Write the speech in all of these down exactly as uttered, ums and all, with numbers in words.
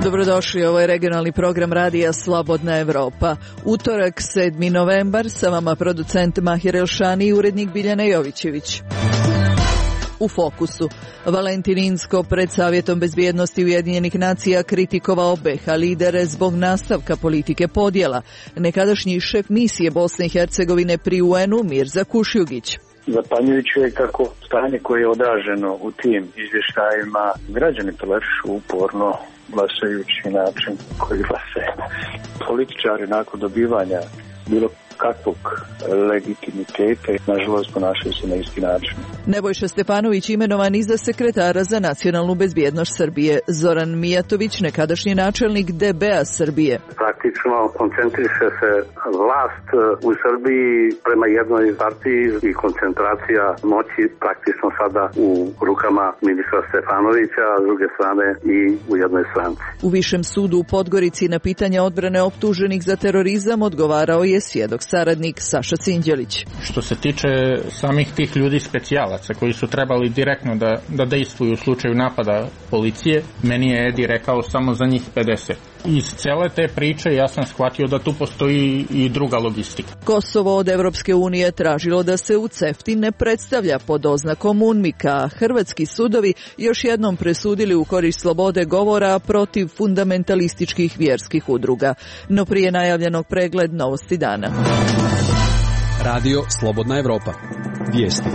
Dobrodošli, ovo je regionalni program radija Slobodna Evropa. Utorak, sedmi novembar, sa vama producent Mahir Elšani i urednik Biljana Jovićević. U fokusu. Valentin Inzko pred Savjetom bezbjednosti Ujedinjenih nacija kritikovao B iH lidere zbog nastavka politike podjela. Nekadašnji šef misije Bosne i Hercegovine pri U N-u Mirza Kušjugić. Zapanjujuće je kako stanje koje je odraženo u tim izvještajima građani tolerišu uporno glasajući način koji glase. Političari nakon dobivanja bilo kakvog legitimiteta, nažalost, ponašaju se na isti način. Nebojša Stefanović imenovan i za sekretara za nacionalnu bezbjednost Srbije. Zoran Mijatović, nekadašnji načelnik D B-a Srbije. Praktično koncentriše se vlast u Srbiji prema jednoj partiji i koncentracija moći praktično sada u rukama ministra Stefanovića, a s druge strane i u jednoj stranci. U Višem sudu u Podgorici na pitanje odbrane optuženih za terorizam odgovarao je svjedok saradnik Saša Cinđelić. Što se tiče samih tih ljudi specijalaca koji su trebali direktno da, da dejstvuju u slučaju napada policije, meni je Edi rekao samo za njih pedeset. Iz cele te priče ja sam shvatio da tu postoji i druga logistika. Kosovo od Evropske unije tražilo da se u CEFTA ne predstavlja pod oznakom UNMIK-a, a hrvatski sudovi još jednom presudili u korist slobode govora protiv fundamentalističkih vjerskih udruga. No prije najavljenog pregled novosti dana. Radio Slobodna Evropa. Vijesti.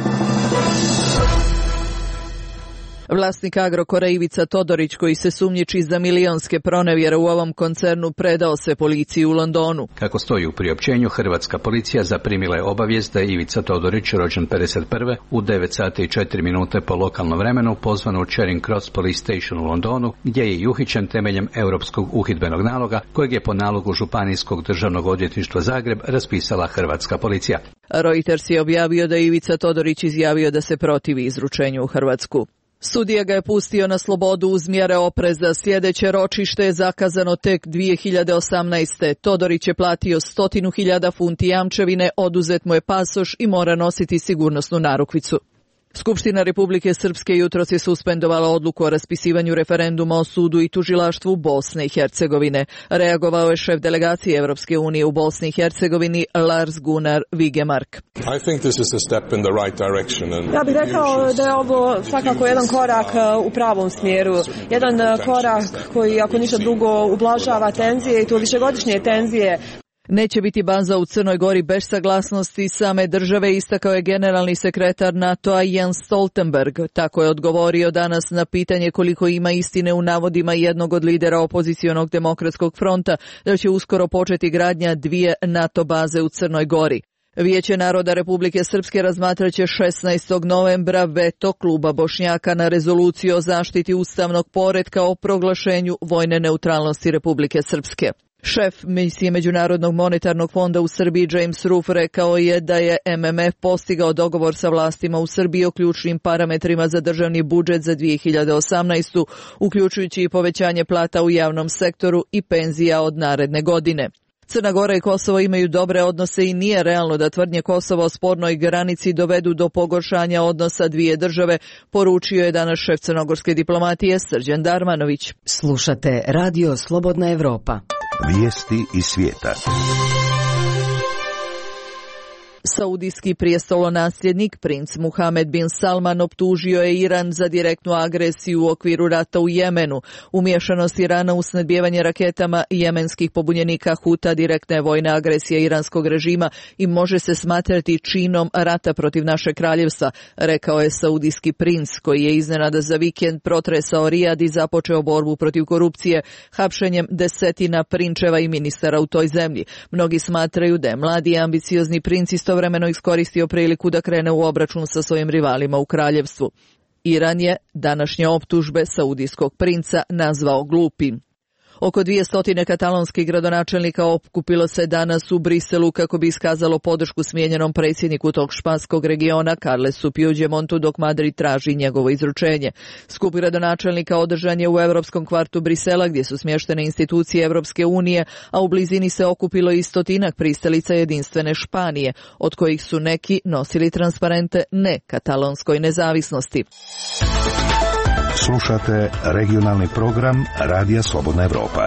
Vlasnik Agrokora Ivica Todorić, koji se sumnjiči za milionske pronevjere u ovom koncernu, predao se policiji u Londonu. Kako stoji u priopćenju, hrvatska policija zaprimila je obavijest da je Ivica Todorić, rođen pedeset prve u devet sati i četiri minute po lokalnom vremenu, pozvan u Charing Cross Police Station u Londonu, gdje je i uhićen temeljem europskog uhidbenog naloga, kojeg je po nalogu Županijskog državnog odvjetništva Zagreb raspisala hrvatska policija. Reuters je objavio da je Ivica Todorić izjavio da se protivi izručenju u Hrvatsku. Sudija ga je pustio na slobodu uz mjere opreza. Sljedeće ročište je zakazano tek dvije hiljade osamnaeste. Todorić je platio stotinu hiljada funti jamčevine, oduzet mu je pasoš i mora nositi sigurnosnu narukvicu. Skupština Republike Srpske jutros je suspendovala odluku o raspisivanju referenduma o sudu i tužilaštvu Bosne i Hercegovine. Reagovao je šef delegacije Evropske unije u Bosni i Hercegovini Lars Gunnar Vigemark. Ja bih rekao da je ovo svakako jedan korak u pravom smjeru. Jedan korak koji, ako ništa drugo, ublažava tenzije i to višegodišnje tenzije. Neće biti baza u Crnoj Gori bez saglasnosti same države, istakao je generalni sekretar NATO-a Jens Stoltenberg. Tako je odgovorio danas na pitanje koliko ima istine u navodima jednog od lidera opozicionog demokratskog fronta da će uskoro početi gradnja dvije NATO baze u Crnoj Gori. Vijeće naroda Republike Srpske razmatraće šesnaestog novembra veto kluba Bošnjaka na rezoluciju o zaštiti ustavnog poretka o proglašenju vojne neutralnosti Republike Srpske. Šef misije Međunarodnog monetarnog fonda u Srbiji James Ruff rekao je da je M M F postigao dogovor sa vlastima u Srbiji o ključnim parametrima za državni budžet za dvije hiljade osamnaestu, uključujući i povećanje plata u javnom sektoru i penzija od naredne godine. Crna Gora i Kosovo imaju dobre odnose i nije realno da tvrdnje Kosova o spornoj granici dovedu do pogoršanja odnosa dvije države, poručio je danas šef crnogorske diplomatije Srđan Darmanović. Slušate Radio Slobodna Evropa. Vijesti iz svijeta. Saudijski prijestolonasljednik princ Muhamed bin Salman optužio je Iran za direktnu agresiju u okviru rata u Jemenu. Umiješanost Irana u snabdijevanje raketama jemenskih pobunjenika Huta direktna je vojna agresija iranskog režima i može se smatrati činom rata protiv naše kraljevstva, rekao je saudijski princ, koji je iznenada za vikend protresao Rijad i započeo borbu protiv korupcije hapšenjem desetina prinčeva i ministara u toj zemlji. Mnogi smatraju da je mladi i ambiciozni princ isto vremeno iskoristio priliku da krene u obračun sa svojim rivalima u kraljevstvu. Iran je današnje optužbe saudijskog princa nazvao glupim. Oko dvjesto katalonskih gradonačelnika okupilo se danas u Briselu kako bi iskazalo podršku smijenjenom predsjedniku tog španskog regiona Carlesu Puigdemontu, dok Madrid traži njegovo izručenje. Skup gradonačelnika održan je u europskom kvartu Brisela, gdje su smještene institucije Evropske unije, a u blizini se okupilo i stotinak pristalica jedinstvene Španije, od kojih su neki nosili transparente ne katalonskoj nezavisnosti. Slušate regionalni program Radija Slobodna Evropa.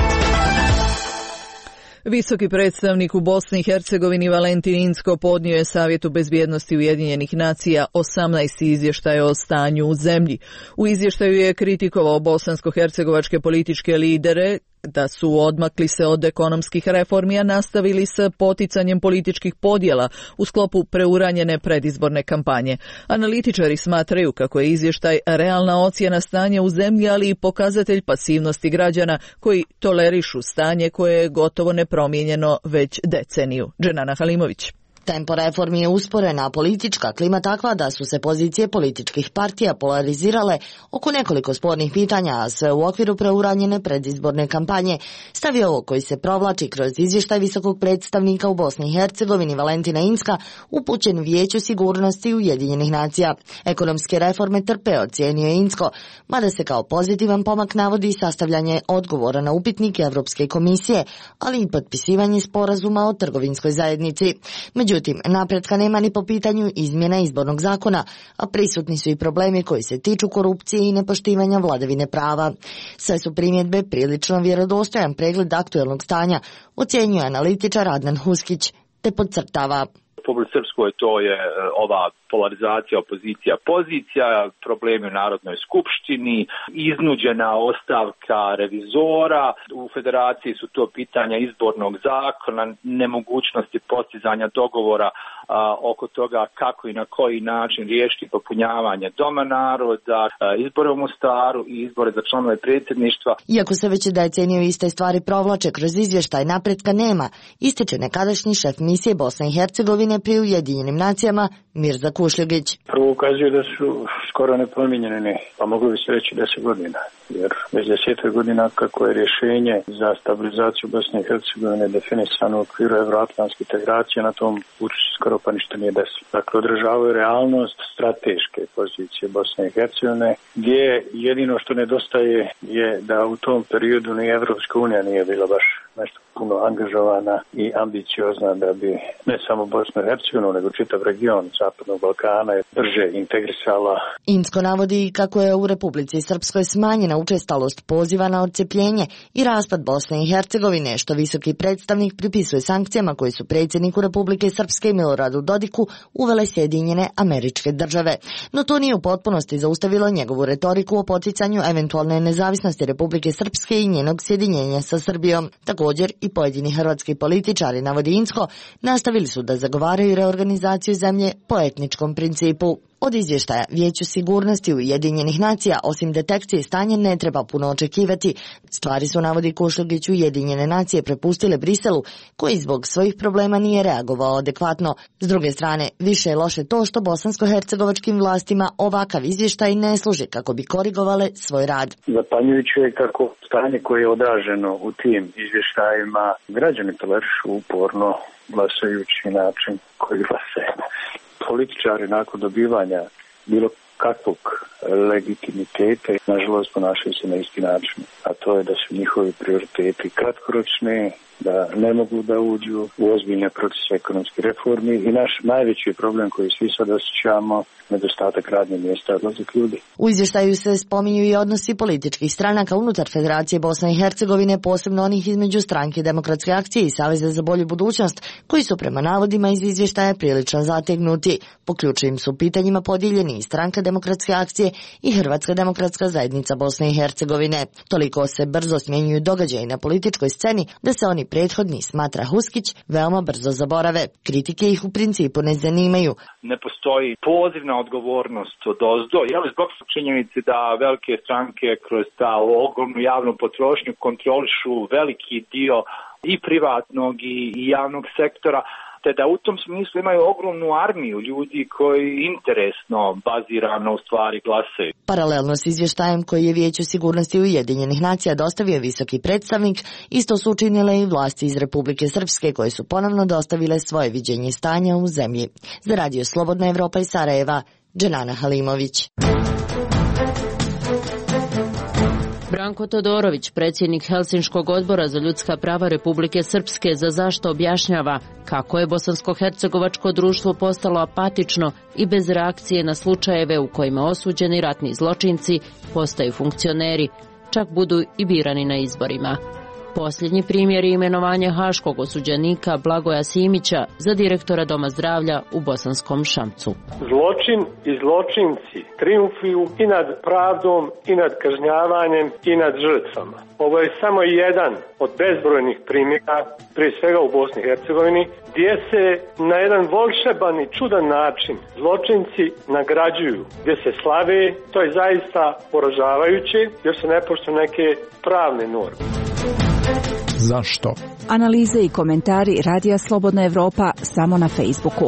Visoki predstavnik u Bosni i Hercegovini Valentin Incko podnio je Savjetu bezbjednosti Ujedinjenih nacija osamnaesti izvještaj o stanju u zemlji. U izvještaju je kritikovao bosansko-hercegovačke političke lidere da su odmakli se od ekonomskih reformi, a nastavili s poticanjem političkih podjela u sklopu preuranjene predizborne kampanje. Analitičari smatraju kako je izvještaj realna ocjena stanja u zemlji, ali i pokazatelj pasivnosti građana koji tolerišu stanje koje je gotovo nepromijenjeno već deceniju. Dženana Halimović. Tempo reformi je usporen, a politička klima takva da su se pozicije političkih partija polarizirale oko nekoliko spornih pitanja, a sve u okviru preuranjene predizborne kampanje. Stav je ovo koji se provlači kroz izvještaj visokog predstavnika u Bosni i Hercegovini Valentina Incka upućen Vijeću sigurnosti Ujedinjenih nacija. Ekonomske reforme trpe, ocijenio je Incko, mada se kao pozitivan pomak navodi sastavljanje odgovora na upitnike Evropske komisije, ali i potpisivanje sporazuma o trgovinskoj zajednici. Međutim, Međutim, napretka nema ni po pitanju izmjena izbornog zakona, a prisutni su i problemi koji se tiču korupcije i nepoštivanja vladavine prava. Sve su primjedbe prilično vjerodostojan pregled aktuelnog stanja, ocjenjuje analitičar Adnan Huskić, te podcrtava. U Republici Srpskoj to je ova polarizacija, opozicija, pozicija, problemi u Narodnoj skupštini, iznuđena ostavka revizora, u federaciji su to pitanja izbornog zakona, nemogućnosti postizanja dogovora a, oko toga kako i na koji način riješiti popunjavanje Doma naroda, a, izbore u Mostaru i izbore za članove predsjedništva. Iako se već deceniju iste stvari provlače kroz izvještaj, napretka nema, ističe nekadašnji šef misije Bosne i Hercegovine pri Ujedinjenim nacijama Mirza Kušljugić. Prvo ukazuju da su skoro nepromijenjene, pa moglo bi se reći deset godina, jer već desetak godina kako je rješenje za stabilizaciju Bosne i Hercegovine definisano u okviru evroatlantske integracije, na tom putu skoro pa ništa nije desilo. Dakle, održavaju realnost strateške pozicije Bosne i Hercegovine, gdje jedino što nedostaje je da u tom periodu ni Evropska unija nije bila baš nešto puno angažovana i ambiciozna da bi ne samo Bosnu i Hercegovinu, nego čitav region Zapadnog Balkana je brže integrisala. Incko navodi kako je u Republici Srpskoj smanjena učestalost poziva na odcepljenje i raspad Bosne i Hercegovine, što visoki predstavnik pripisuje sankcijama koji su predsjedniku Republike Srpske Miloradu Dodiku uvele Sjedinjene Američke Države. No to nije u potpunosti zaustavilo njegovu retoriku o poticanju eventualne nezavisnosti Republike Srpske i njenog sjedinjenja sa Srbijom. Također i pojedini hrvatski političari, navodi Incko, nastavili su da zagovaraju reorganizaciju zemlje po etničkom principu. Od izvještaja Vijeću sigurnosti Ujedinjenih nacija, osim detekcije stanja, ne treba puno očekivati. Stvari su, navodi Kušljugić, Ujedinjene nacije prepustile Briselu, koji zbog svojih problema nije reagovao adekvatno. S druge strane, više je loše to što bosansko-hercegovačkim vlastima ovakav izvještaj ne služi kako bi korigovale svoj rad. Zapanjujuće je kako stanje koje je odraženo u tim izvještajima građani tolerišu uporno glasajući način koji glase. Političari nakon dobivanja bilo kakvog legitimiteta, nažalost, ponašaju se na isti način, a to je da su njihovi prioriteti kratkoročni, da ne mogu da uđu u ozbiljne procese ekonomske reformi i naš najveći problem koji svi sad osjećamo, nedostatak radnih mjesta, odlazak ljudi. U izvještaju se spominju i odnosi političkih stranaka unutar Federacije Bosne i Hercegovine, posebno onih između Stranke Demokratske akcije i Saveza za bolju budućnost, koji su prema navodima iz izvještaja prilično zategnuti. Po ključnim su pitanjima podijeljeni i Stranka Demokratske akcije i Hrvatska demokratska zajednica Bosne i Hercegovine. Toliko se brzo smjenjuju događaji na političkoj sceni da se oni prethodni, smatra Huskić, veoma brzo zaborave. Kritike ih u principu ne zanimaju. Ne postoji pozivna odgovornost od ozdo, je li zbog činjenice da velike stranke kroz ta ogromnu javnu potrošnju kontrolišu veliki dio i privatnog i javnog sektora, te da u tom smislu imaju ogromnu armiju ljudi koji interesno bazirano u stvari glasaju. Paralelno s izvještajem koji je Vijeću sigurnosti Ujedinjenih nacija dostavio visoki predstavnik, isto su učinile i vlasti iz Republike Srpske koje su ponovno dostavile svoje viđenje stanja u zemlji. Za Radio Slobodna Evropa iz Sarajeva, Dženana Halimović. Branko Todorović, predsjednik Helsinškog odbora za ljudska prava Republike Srpske, za zašto objašnjava kako je bosansko-hercegovačko društvo postalo apatično i bez reakcije na slučajeve u kojima osuđeni ratni zločinci postaju funkcioneri, čak budu i birani na izborima. Posljednji primjer je imenovanje haškog osuđenika Blagoja Simića za direktora Doma zdravlja u Bosanskom Šamcu. Zločin i zločinci triumfuju i nad pravdom i nad kažnjavanjem i nad žrtvama. Ovo je samo jedan od bezbrojnih primjera, prije svega u Bosni i Hercegovini, gdje se na jedan volšeban i čudan način zločinci nagrađuju, gdje se slave. To je zaista poražavajuće jer se ne poštuju neke pravne norme. Zašto? Analize i komentari Radija Slobodna Evropa samo na Facebooku.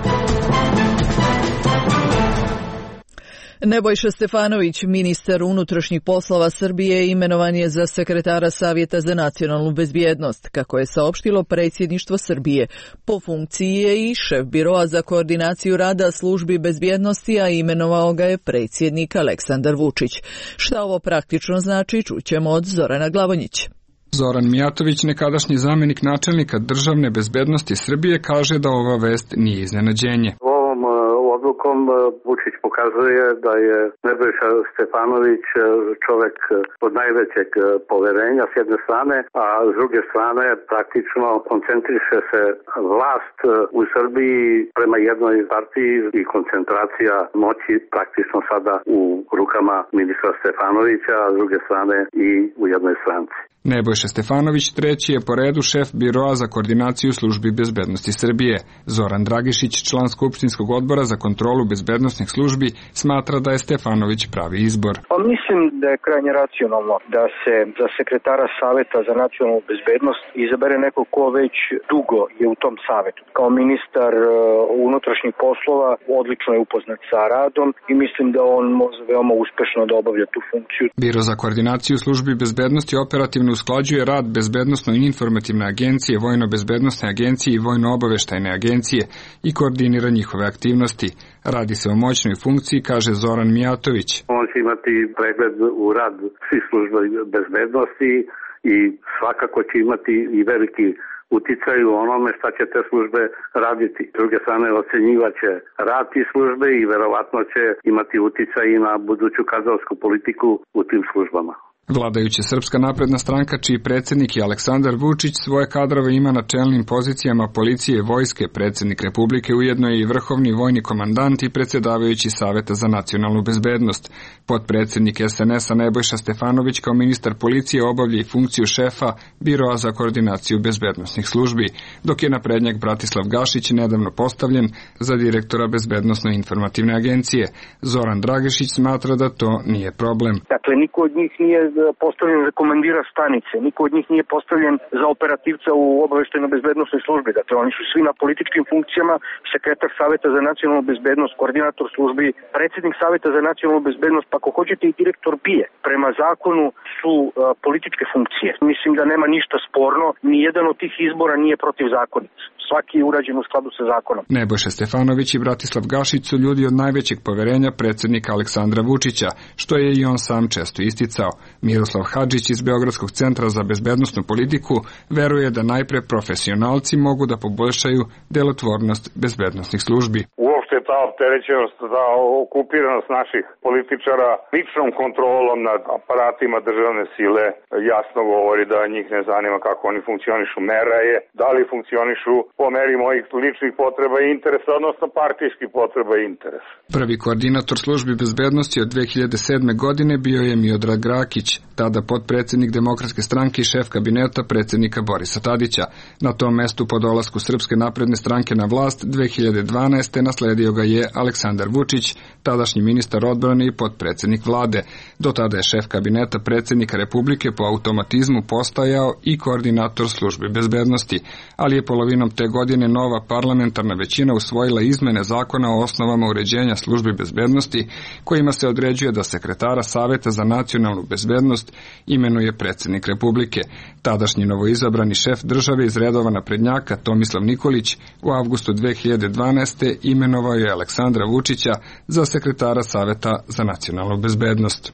Nebojša Stefanović, ministar unutrašnjih poslova Srbije, imenovan je za sekretara Savjeta za nacionalnu bezbjednost, kako je saopštilo predsjedništvo Srbije. Po funkciji je i šef biroa za koordinaciju rada službi bezbjednosti, a imenovao ga je predsjednik Aleksandar Vučić. Šta ovo praktično znači, čućemo od Zorana Glavonjića. Zoran Mijatović, nekadašnji zamjenik načelnika državne bezbednosti Srbije, kaže da ova vest nije iznenađenje. Ovom odlukom Vučić pokazuje da je Nebojša Stefanović čovjek od najvećeg poverenja s jedne strane, a s druge strane praktično koncentriše se vlast u Srbiji prema jednoj partiji i koncentracija moći praktično sada u rukama ministra Stefanovića, a s druge strane i u jednoj stranci. Nebojša Stefanović treći je po redu šef biroa za koordinaciju službi bezbednosti Srbije. Zoran Dragišić, član Skupštinskog odbora za kontrolu bezbednosnih službi, smatra da je Stefanović pravi izbor. Pa mislim da je krajnje racionalno da se za sekretara Saveta za nacionalnu bezbednost izabere neko ko već dugo je u tom savetu. Kao ministar unutrašnjih poslova odlično je upoznat sa radom i mislim da on može veoma uspešno da obavlja tu funkciju. Biro za koordinaciju službi bezbednosti operativno usklađuje rad Bezbednosno-informativne agencije, Vojno-bezbednosne agencije i Vojno-obaveštajne agencije i koordinira njihove aktivnosti. Radi se o moćnoj funkciji, kaže Zoran Mijatović. On će imati pregled u rad svih služba bezbednosti i svakako će imati i veliki uticaj u onome šta će te službe raditi. S druge strane, ocenjivaće rad tih službe i verovatno će imati uticaj i na buduću kadrovsku politiku u tim službama. Vladajuća Srpska napredna stranka, čiji predsjednik je Aleksandar Vučić, svoje kadrove ima na čelnim pozicijama policije i vojske. Predsjednik Republike ujedno je i vrhovni vojni komandant i predsjedavajući Saveta za nacionalnu bezbednost. Potpredsjednik es en es-a Nebojša Stefanović kao ministar policije obavlja i funkciju šefa Biroa za koordinaciju bezbednosnih službi, dok je naprednjak Bratislav Gašić nedavno postavljen za direktora Bezbednosno-informativne agencije. Zoran Dragišić smatra da to nije problem. Dakle, niko od njih nije postavljen za komandira stanice, niko od njih nije postavljen za operativca u obaveštajno-bezbednosnoj službi. Dakle, oni su svi na političkim funkcijama, sekretar Saveta za nacionalnu bezbednost, koordinator službi, predsjednik Saveta za nacionalnu bezbednost, pa ako hoćete i direktor B I E. Prema zakonu su uh, političke funkcije. Mislim da nema ništa sporno, ni jedan od tih izbora nije protivzakonit. Svaki je urađen u skladu sa zakonom. Nebojša Stefanović i Bratislav Gašić su ljudi od najvećeg poverenja predsjednika Aleksandra Vučića, što je i on sam često isticao. Miroslav Hadžić iz Beogradskog centra za bezbednosnu politiku veruje da najpre profesionalci mogu da poboljšaju delotvornost bezbednosnih službi. Uopšte ta opterećenost, ta okupiranost naših političara ličnom kontrolom nad aparatima državne sile jasno govori da njih ne zanima kako oni funkcionišu. Mera je da li funkcionišu po meri mojih ličnih potreba i interesa, odnosno partijskih potreba i interesa. Prvi koordinator službi bezbednosti od dve hiljade sedme. godine bio je Miodrag Rakić, tada potpredsjednik Demokratske stranke i šef kabineta predsjednika Borisa Tadića. Na tom mestu po dolasku Srpske napredne stranke na vlast dve hiljade dvanaeste. nasledio ga je Aleksandar Vučić, tadašnji ministar odbrane i potpredsjednik vlade. Do tada je šef kabineta predsjednika Republike po automatizmu postajao i koordinator službi bezbednosti, ali je polovinom te godine nova parlamentarna većina usvojila izmene zakona o osnovama uređenja službi bezbednosti, kojima se određuje da sekretara Saveta za nacionalnu bezbednost imenuje predsjednik Republike. Tadašnji novoizabrani šef države iz redova naprednjaka Tomislav Nikolić u avgustu dve hiljade dvanaeste. imenovao je Aleksandra Vučića za sekretara Saveta za nacionalnu bezbednost. Praksa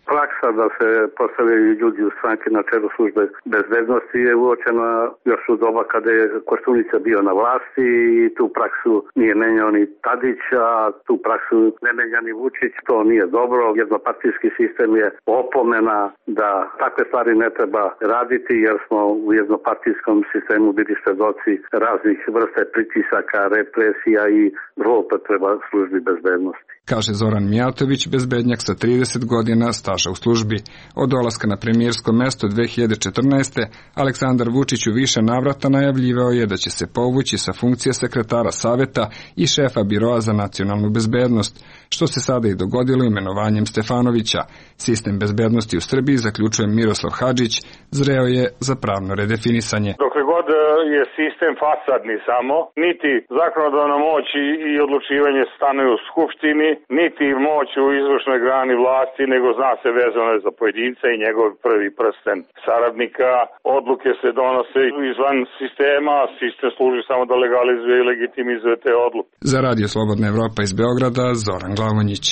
sada se postavljaju ljudi u stranke na čelu službe bezbednosti je uočena još u doba kada je Koštunica bio na vlasti i tu praksu nije menjao ni Tadić, a tu praksu ne menja ni Vučić. To nije dobro. Jednopartijski sistem je opomena da takve stvari ne treba raditi jer smo u jednopartijskom sistemu bili svedoci raznih vrste pritisaka, represija i zloupotreba službi bezbednosti. Kaže Zoran Mijatović, bezbednjak sa trideset godina staža u službi. Od dolaska na premijersko mesto dve hiljade četrnaeste. Aleksandar Vučić u više navrata najavljivao je da će se povući sa funkcije sekretara saveta i šefa biroa za nacionalnu bezbednost, što se sada i dogodilo imenovanjem Stefanovića. Sistem bezbednosti u Srbiji, zaključuje Miroslav Hadžić, zreo je za pravno redefinisanje. Dokle god je sistem fasadni samo, niti zakonodavna moć i odlučivanje stanuju u skupštini, niti moć u izvršnoj grani vlasti, nego zna se vezano je za pojedinca i njegov prvi prsten saradnika. Odluke se donose izvan sistema, sistem služi samo da legalizuje i legitimizuje te odluke. Za Radio Slobodna Evropa iz Beograda, Zoran Glavonjić.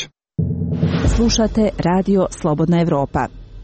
Slušate Radio Slobodna Evropa.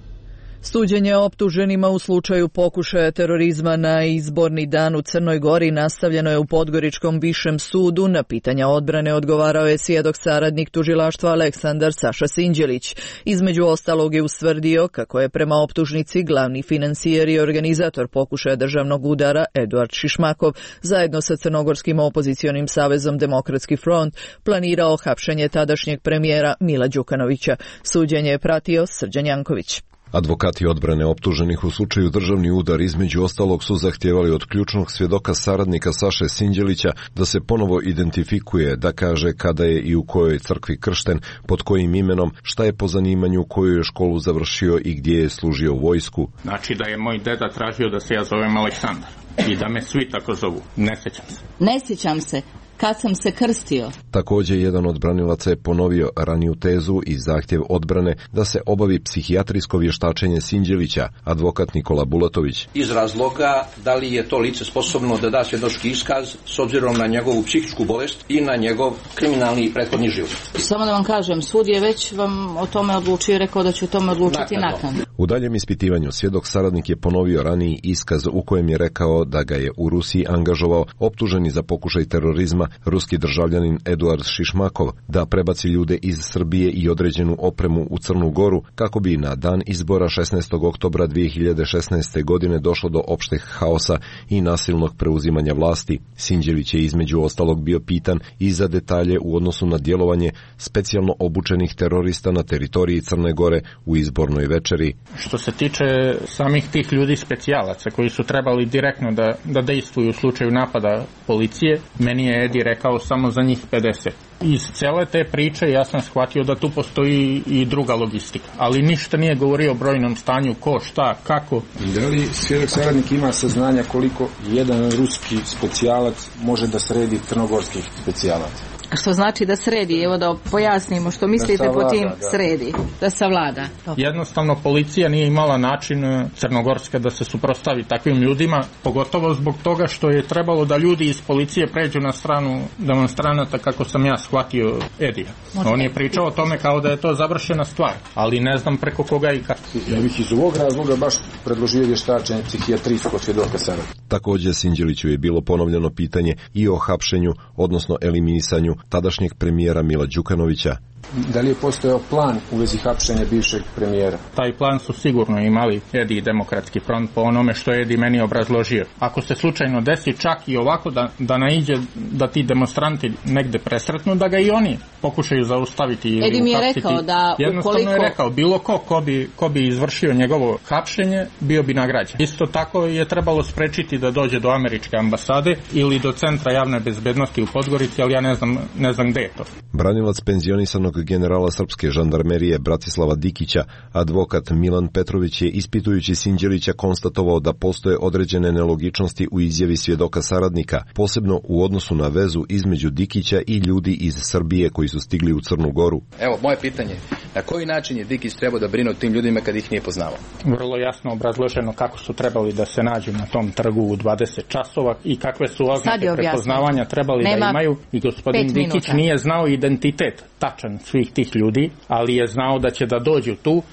Suđenje optuženima u slučaju pokušaja terorizma na izborni dan u Crnoj Gori nastavljeno je u Podgoričkom višem sudu. Na pitanja odbrane odgovarao je svjedok saradnik tužilaštva Aleksandar Saša Sinđelić. Između ostalog je ustvrdio kako je prema optužnici glavni financijer i organizator pokušaja državnog udara Eduard Šišmakov zajedno sa Crnogorskim opozicionim savezom Demokratski front planirao hapšenje tadašnjeg premijera Mila Đukanovića. Suđenje je pratio Srđan Janković. Advokati odbrane optuženih u slučaju državni udar između ostalog su zahtijevali od ključnog svjedoka saradnika Saše Sinđelića da se ponovo identifikuje, da kaže kada je i u kojoj crkvi kršten, pod kojim imenom, šta je po zanimanju, koju je školu završio i gdje je služio vojsku. Znači da je moj deda tražio da se ja zovem Aleksandar i da me svi tako zovu. Ne sjećam se. Ne sjećam se. Kad sam se krstio. Također jedan od branilaca je ponovio raniju tezu i zahtjev odbrane da se obavi psihijatrijsko vještačenje Sinđelića, advokat Nikola Bulatović. Iz razloga da li je to lice sposobno da da svjedočki iskaz s obzirom na njegovu psihičku bolest i na njegov kriminalni prethodni život. Samo da vam kažem, sud je već vam o tome odlučio i rekao da će o tome odlučiti naknadno. U daljem ispitivanju svjedok saradnik je ponovio raniji iskaz u kojem je rekao da ga je u Rusiji angažovao optuženi za pokušaj terorizma ruski državljanin Eduard Šišmakov da prebaci ljude iz Srbije i određenu opremu u Crnu Goru kako bi na dan izbora šesnaestog oktobra dvije hiljade šesnaeste. godine došlo do opšteg haosa i nasilnog preuzimanja vlasti. Sinđelić je između ostalog bio pitan i za detalje u odnosu na djelovanje specijalno obučenih terorista na teritoriji Crne Gore u izbornoj večeri. Što se tiče samih tih ljudi specijalaca koji su trebali direktno da, da dejstvuju u slučaju napada policije, meni je Edi rekao samo za njih pedeset. Iz cele te priče ja sam shvatio da tu postoji i druga logistika, ali ništa nije govorio o brojnom stanju, ko, šta, kako. Da li svjedok saradnik ima saznanja koliko jedan ruski specijalac može da sredi crnogorskih specijalaca? Što znači da sredi, evo da pojasnimo što mislite savlada, po tim da. sredi, da savlada. Jednostavno policija nije imala način crnogorska da se suprotstavi takvim ljudima, pogotovo zbog toga što je trebalo da ljudi iz policije pređu na stranu demonstranata kako sam ja shvatio Edija. On je pričao o tome kao da je to završena stvar, ali ne znam preko koga i kako. Ja bih iz ovog razloga baš predložio vještačenje psihijatrijskog svjedoka sada. Također Sinđeliću je bilo ponovljeno pitanje i o hapšenju, odnosno eliminisanju tadašnjeg premijera Mila Đukanovića. Da li je postojao plan u vezi hapšenja bivšeg premijera? Taj plan su sigurno imali Edi i Demokratski front po onome što je Edi meni obrazložio. Ako se slučajno desi čak i ovako da, da naiđe da ti demonstranti negde presretnu, da ga i oni pokušaju zaustaviti ili Edi mi je uhapsiti. rekao da Jednostavno ukoliko... je rekao, bilo ko ko bi, ko bi izvršio njegovo hapšenje, bio bi nagrađen. Isto tako je trebalo sprečiti da dođe do američke ambasade ili do centra javne bezbednosti u Podgorici, ali ja ne znam, ne znam gde je to. Branilac penzionisanog generala srpske žandarmerije Bratislava Dikića, advokat Milan Petrović je ispitujući Sinđelića konstatovao da postoje određene nelogičnosti u izjavi svjedoka saradnika, posebno u odnosu na vezu između Dikića i ljudi iz Srbije koji su stigli u Crnu Goru. Evo, moje pitanje, na koji način je Dikić trebao da brine o tim ljudima kad ih nije poznavao? Vrlo jasno obrazloženo kako su trebali da se nađu na tom trgu u dvadeset časova i kakve su oznake prepoznavanja trebali Nema da imaju i gospodin Dikić nije znao identitet tačan svih tih ljudi, ali je znao da će da dođu tu.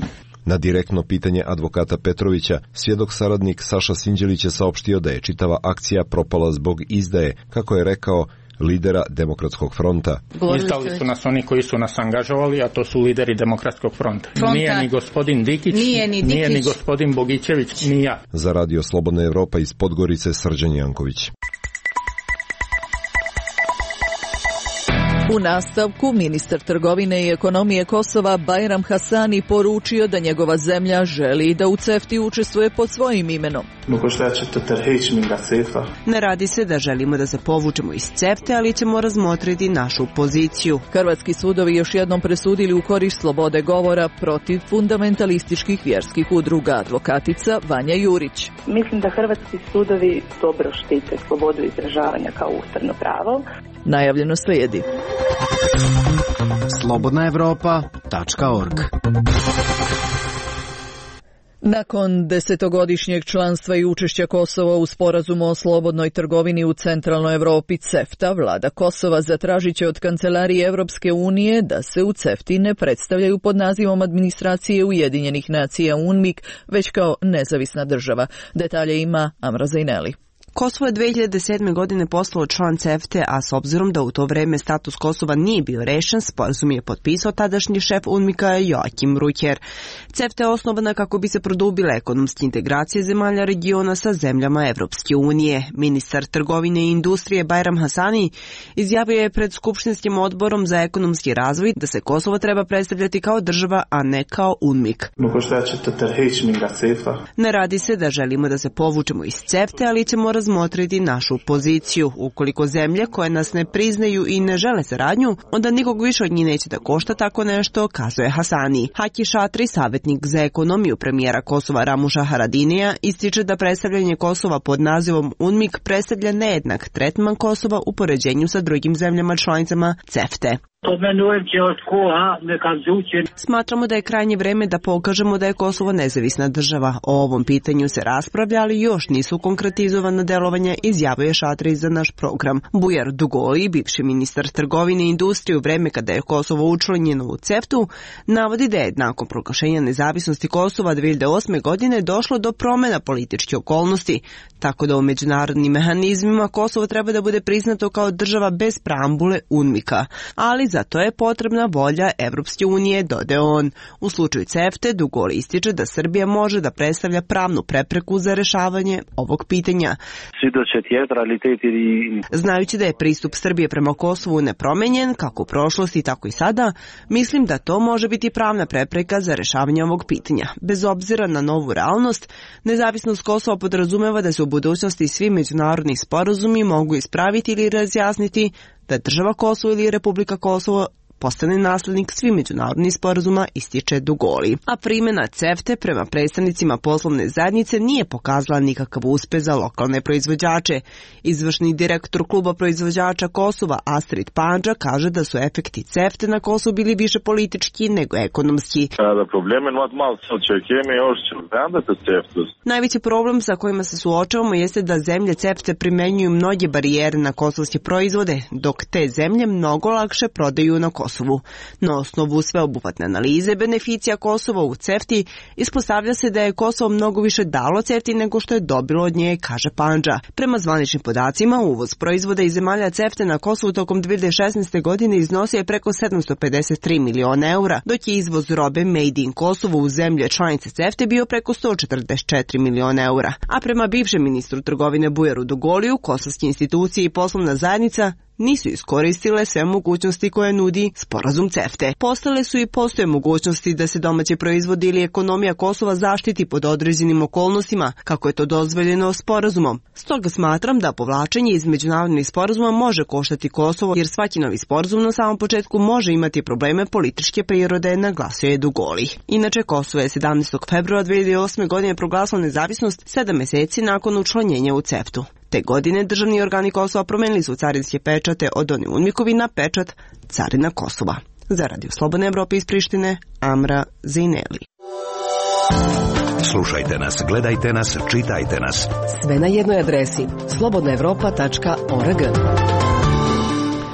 Na direktno pitanje advokata Petrovića, svjedok saradnik Saša Sinđelić je saopštio da je čitava akcija propala zbog izdaje, kako je rekao, lidera Demokratskog fronta. Izdali su nas oni koji su nas angažovali, a to su lideri Demokratskog fronta. fronta. Nije ni gospodin Dikić, nije ni, Dikić. Nije ni gospodin Bogićević, ni ja. Za Radio Slobodna Evropa iz Podgorice, Srđan Janković. U nastavku, ministar trgovine i ekonomije Kosova Bajram Hasani poručio da njegova zemlja želi da u CEFTA učestvuje pod svojim imenom. Ne radi se da želimo da se povučemo iz CEFTA, ali ćemo razmotriti našu poziciju. Hrvatski sudovi još jednom presudili u korist slobode govora protiv fundamentalističkih vjerskih udruga, advokatica Vanja Jurić. Mislim da hrvatski sudovi dobro štite slobodu izražavanja kao ustavno pravo. Najavljeno slijedi. slobodna evropa tačka org. Nakon desetogodišnjeg članstva i učešća Kosova u sporazumu o slobodnoj trgovini u centralnoj Evropi CEFTA, vlada Kosova zatražit će od Kancelarije Evropske unije da se u CEFTI ne predstavljaju pod nazivom administracije Ujedinjenih nacija UNMIK, već kao nezavisna država. Detalje ima Amra Zaineli. Kosovo je dve hiljade sedme. godine postalo član CEFTA, a s obzirom da u to vreme status Kosova nije bio rešen, sporazum je potpisao tadašnji šef UNMIK-a Joakim Ruher. CEFTA je osnovana kako bi se produbile ekonomske integracije zemalja regiona sa zemljama Evropske unije. Ministar trgovine i industrije Bajram Hasani izjavio je pred Skupštinskim odborom za ekonomski razvoj da se Kosovo treba predstavljati kao država, a ne kao UNMIK. Ne radi se da želimo da se povučemo iz CEFTA, ali ćemo razmotriti našu poziciju. Ukoliko zemlje koje nas ne priznaju i ne žele saradnju, onda nikog više od njih neće da košta tako nešto, kazuje Hasani. Haki Šatri, savjetnik za ekonomiju premijera Kosova Ramuša Haradinija, ističe da predstavljanje Kosova pod nazivom UNMIK predstavlja nejednak tretman Kosova u poređenju sa drugim zemljama članicama CEFTA. Smatramo da je krajnje vreme da pokažemo da je Kosovo nezavisna država. O ovom pitanju se raspravlja, ali još nisu konkretizovana delovanja, izjavio je Šatri za naš program. Bujar Dugoli, bivši ministar trgovine i industrije u vreme kada je Kosovo učlanjeno u CEFTA-u, navodi da je nakon proglašenja nezavisnosti Kosova dve hiljade osme. godine došlo do promjena političke okolnosti, tako da u međunarodnim mehanizmima Kosovo treba da bude priznato kao država bez preambule UNMIK-a. Ali za to je potrebna volja Evropske unije, dodao on. U slučaju CEFTA Dugoli ističe da Srbija može da predstavlja pravnu prepreku za rešavanje ovog pitanja. Znajući da je pristup Srbije prema Kosovu nepromenjen, kako u prošlosti, tako i sada, mislim da to može biti pravna prepreka za rešavanje ovog pitanja. Bez obzira na novu realnost, nezavisnost Kosova podrazumeva da se u budućnosti svi međunarodni sporazumi mogu ispraviti ili razjasniti da država Kosovo ili Republika Kosovo postane naslednik svih međunarodnih sporazuma, ističe Dugoli. A primjena CEFTA prema predstavnicima poslovne zajednice nije pokazala nikakav uspeh za lokalne proizvođače. Izvršni direktor kluba proizvođača Kosova Astrid Pandža kaže da su efekti CEFTA na Kosovu bili više politički nego ekonomski. Najveći problem sa kojima se suočavamo jeste da zemlje CEFTA primenjuju mnoge barijere na kosovske proizvode, dok te zemlje mnogo lakše prodaju na Kosovu. Na osnovu sveobuhvatne analize beneficija Kosova u CEFTA ispostavlja se da je Kosovo mnogo više dalo CEFTA nego što je dobilo od nje, kaže Pandža. Prema zvaničnim podacima, uvoz proizvoda iz zemalja CEFTA na Kosovu tokom dve hiljade šesnaeste. godine iznosio je preko sedamsto pedeset tri miliona eura, dok je izvoz robe Made in Kosovo u zemlje članice CEFTA bio preko sto četrdeset četiri miliona eura. A prema bivšem ministru trgovine Bujaru Dugoliju, kosovske institucije i poslovna zajednica nisu iskoristile sve mogućnosti koje nudi sporazum CEFTA. Postale su i postoje mogućnosti da se domaći proizvodi ili ekonomija Kosova zaštiti pod određenim okolnostima, kako je to dozvoljeno sporazumom. Stoga smatram da povlačenje iz međunarodnih sporazuma može koštati Kosovo, jer svaki novi sporazum na samom početku može imati probleme političke prirode, naglasio je Dugoli. Inače, Kosovo je sedamnaestog februara dve hiljade osme. godine proglasilo nezavisnost sedam meseci nakon učlanjenja u CEFTA-u. Te godine državni organi Kosova promenili su carinske pečate od one UNMIK-ovi na pečat Carina Kosova. Za Radio Slobodne Evrope iz Prištine, Amra Zaineli. Slušajte nas, gledajte nas, čitajte nas. Sve na jednoj adresi slobodna evropa tačka org.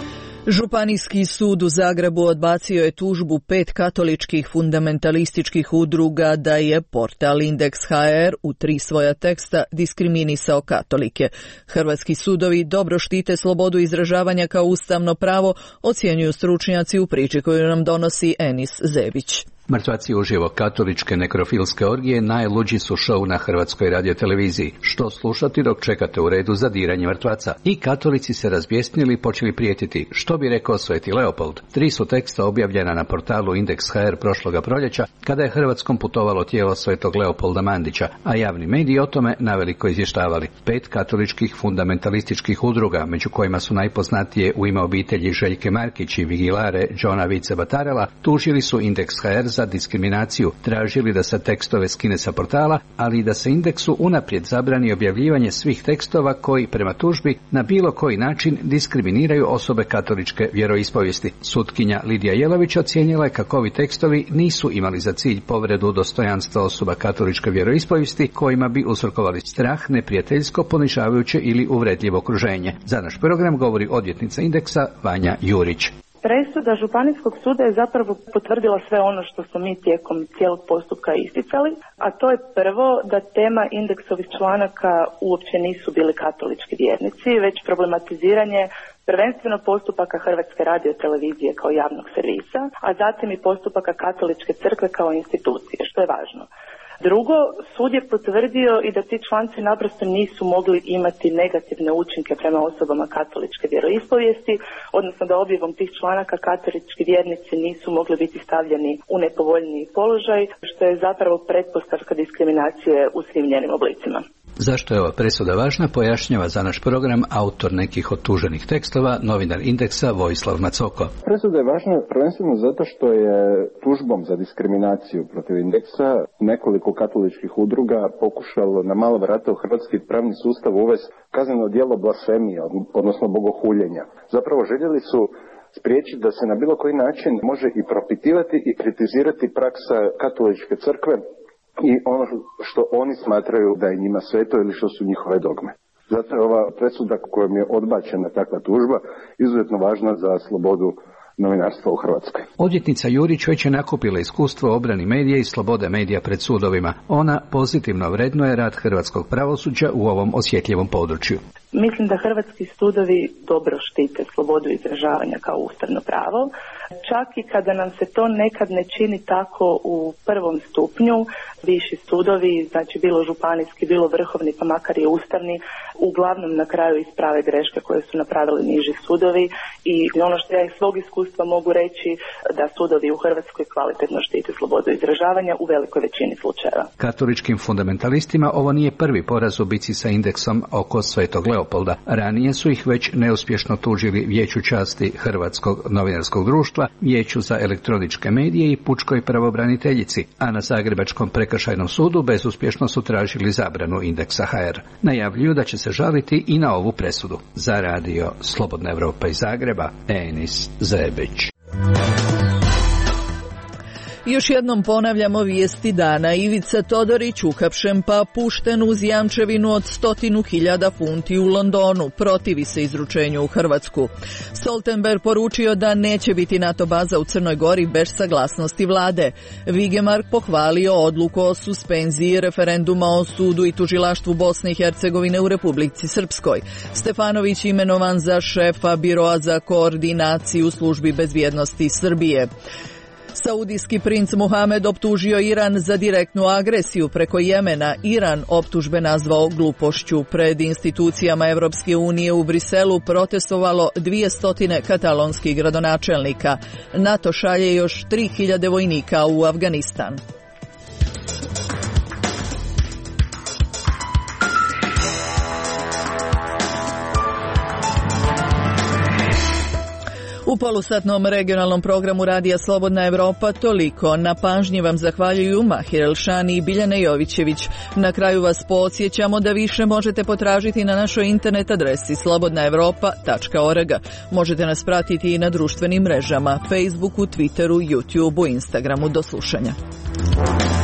Županijski sud u Zagrebu odbacio je tužbu pet katoličkih fundamentalističkih udruga da je portal Indeks ha er u tri svoja teksta diskriminisao katolike. Hrvatski sudovi dobro štite slobodu izražavanja kao ustavno pravo, ocjenjuju stručnjaci u priči koju nam donosi Enis Zebić. Mrtvaci uživo katoličke nekrofilske orgije najluđi su šou na Hrvatskoj radioteleviziji. Što slušati dok čekate u redu za diranje mrtvaca? I katolici se razbjesnili i počeli prijetiti. Što bi rekao Sveti Leopold? Tri su teksta objavljena na portalu Indeks ha er prošloga proljeća, kada je Hrvatskom putovalo tijelo Svetog Leopolda Mandića, a javni mediji o tome naveliko izvještavali. Pet katoličkih fundamentalističkih udruga, među kojima su najpoznatije U ime obitelji Željke Markić i Vigilare Johna Vice Batarela, tužili su Indeks ha er za diskriminaciju, tražili da se tekstove skine sa portala, ali i da se Indeksu unaprijed zabrani objavljivanje svih tekstova koji, prema tužbi, na bilo koji način diskriminiraju osobe katoličke vjeroispovijesti. Sutkinja Lidija Jelović ocijenila je kako ovi tekstovi nisu imali za cilj povredu dostojanstva osoba katoličke vjeroispovijesti kojima bi uzrokovali strah, neprijateljsko, ponižavajuće ili uvredljivo okruženje. Za naš program govori odvjetnica Indeksa Vanja Jurić. Presuda Županijskog suda je zapravo potvrdila sve ono što smo mi tijekom cijelog postupka isticali, a to je prvo da tema indeksovih članaka uopće nisu bili katolički vjernici, već problematiziranje prvenstveno postupaka Hrvatske radiotelevizije kao javnog servisa, a zatim i postupaka Katoličke crkve kao institucije, što je važno. Drugo, sud je potvrdio i da ti članci naprosto nisu mogli imati negativne učinke prema osobama katoličke vjeroispovijesti, odnosno da objavom tih članaka katolički vjernici nisu mogli biti stavljeni u nepovoljniji položaj, što je zapravo pretpostavka diskriminacije u svim njenim oblicima. Zašto je ova presuda važna, pojašnjava za naš program autor nekih od tuženih tekstova, novinar Indeksa Vojislav Macoko. Presuda je važna prvenstveno zato što je tužbom za diskriminaciju protiv Indeksa nekoliko katoličkih udruga pokušalo na malo vrata u hrvatski pravni sustav uvesti kazneno djelo blasfemije, odnosno bogohuljenja. Zapravo željeli su spriječiti da se na bilo koji način može i propitivati i kritizirati praksa katoličke crkve i ono što oni smatraju da je njima sveto ili što su njihove dogme. Zato je ova presuda kojom je odbačena takva tužba izuzetno važna za slobodu novinarstva u Hrvatskoj. Odvjetnica Jurić već je nakupila iskustvo u obrani medija i slobode medija pred sudovima. Ona pozitivno vrednuje rad hrvatskog pravosuđa u ovom osjetljivom području. Mislim da hrvatski sudovi dobro štite slobodu izražavanja kao ustavno pravo. Čak i kada nam se to nekad ne čini tako u prvom stupnju, viši sudovi, znači bilo županijski, bilo vrhovni, pa makar i ustavni, uglavnom na kraju isprave greške koje su napravili niži sudovi i ono što ja iz svog iskustva mogu reći da sudovi u Hrvatskoj kvalitetno štite slobodu izražavanja u velikoj većini slučajeva. Katoličkim fundamentalistima ovo nije prvi poraz u bici sa Indeksom oko Svetog Leopolda. Ranije su ih već neuspješno tužili Vijeću časti Hrvatskog novinarskog društva, Vijeću za elektroničke medije i pučkoj pravobraniteljici, a na Zagrebačkom prekršajnom sudu bezuspješno su tražili zabranu Indeksa ha er. Najavljuju da će se žaliti i na ovu presudu. Za radio Slobodna Evropa iz Zagreba, Enis Zebić. Još jednom ponavljamo vijesti dana. Ivica Todorić uhapšen pa pušten uz jamčevinu od stotinu hiljada funti u Londonu. Protivi se izručenju u Hrvatsku. Stoltenberg poručio da neće biti NATO baza u Crnoj Gori bez saglasnosti vlade. Vigemark pohvalio odluku o suspenziji referenduma o sudu i tužilaštvu Bosne i Hercegovine u Republici Srpskoj. Stefanović imenovan za šefa biroa za koordinaciju službi bezbjednosti Srbije. Saudijski princ Muhamed optužio Iran za direktnu agresiju preko Jemena. Iran optužbe nazvao glupošću. Pred institucijama Europske unije u Briselu protestovalo dvjesto katalonskih gradonačelnika. NATO šalje još tri hiljade vojnika u Afganistan. U polusatnom regionalnom programu Radija Slobodna Evropa toliko. Na pažnji vam zahvaljuju Mahir Elšani i Biljana Jovićević. Na kraju vas podsjećamo da više možete potražiti na našoj internet adresi slobodna evropa tačka org. Možete nas pratiti i na društvenim mrežama, Facebooku, Twitteru, YouTubeu, Instagramu. Do slušanja.